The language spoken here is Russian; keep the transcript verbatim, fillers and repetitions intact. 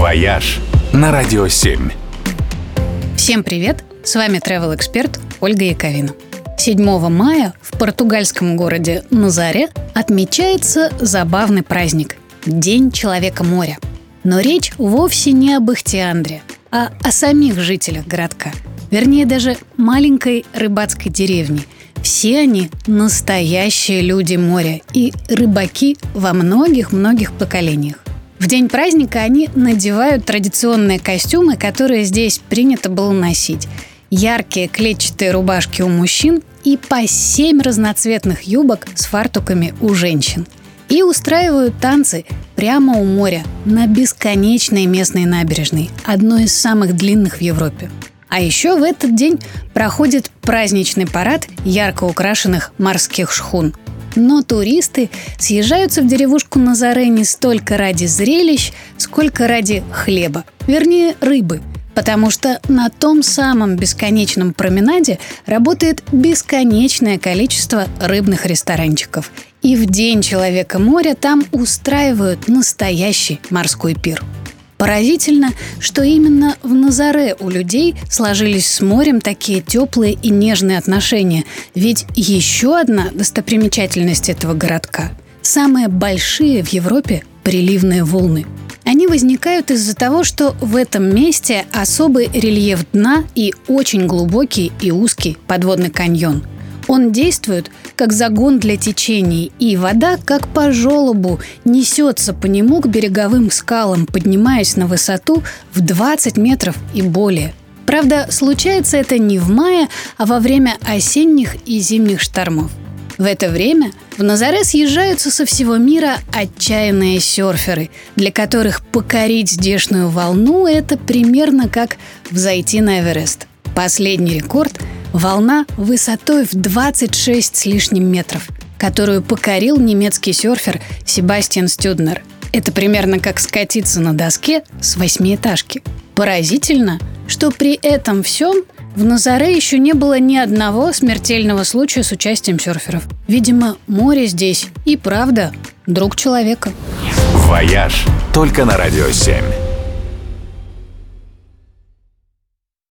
«Вояж» на Радио семь. Всем привет! С вами travel-эксперт Ольга Яковина. седьмого мая в португальском городе Назаре отмечается забавный праздник – День Человека моря. Но речь вовсе не об Ихтиандре, а о самих жителях городка. Вернее, даже маленькой рыбацкой деревни. Все они настоящие люди моря и рыбаки во многих-многих поколениях. В день праздника они надевают традиционные костюмы, которые здесь принято было носить. Яркие клетчатые рубашки у мужчин и по семь разноцветных юбок с фартуками у женщин. И устраивают танцы прямо у моря на бесконечной местной набережной, одной из самых длинных в Европе. А еще в этот день проходит праздничный парад ярко украшенных морских шхун. Но туристы съезжаются в деревушку Назаре не столько ради зрелищ, сколько ради хлеба, вернее рыбы. Потому что на том самом бесконечном променаде работает бесконечное количество рыбных ресторанчиков. И в День Человека моря там устраивают настоящий морской пир. Поразительно, что именно в Назаре у людей сложились с морем такие теплые и нежные отношения. Ведь еще одна достопримечательность этого городка – самые большие в Европе приливные волны. Они возникают из-за того, что в этом месте особый рельеф дна и очень глубокий и узкий подводный каньон. Он действует как загон для течений, и вода, как по желобу, несется по нему к береговым скалам, поднимаясь на высоту в двадцать метров и более. Правда, случается это не в мае, а во время осенних и зимних штормов. В это время в Назаре съезжаются со всего мира отчаянные серферы, для которых покорить здешнюю волну – это примерно как взойти на Эверест. Последний рекорд – волна высотой в двадцать шесть с лишним метров, которую покорил немецкий серфер Себастьян Стюднер. Это примерно как скатиться на доске с восьмиэтажки. Поразительно, что при этом всем в Назаре еще не было ни одного смертельного случая с участием серферов. Видимо, море здесь и правда друг человека. «Вояж» только на Радио семь.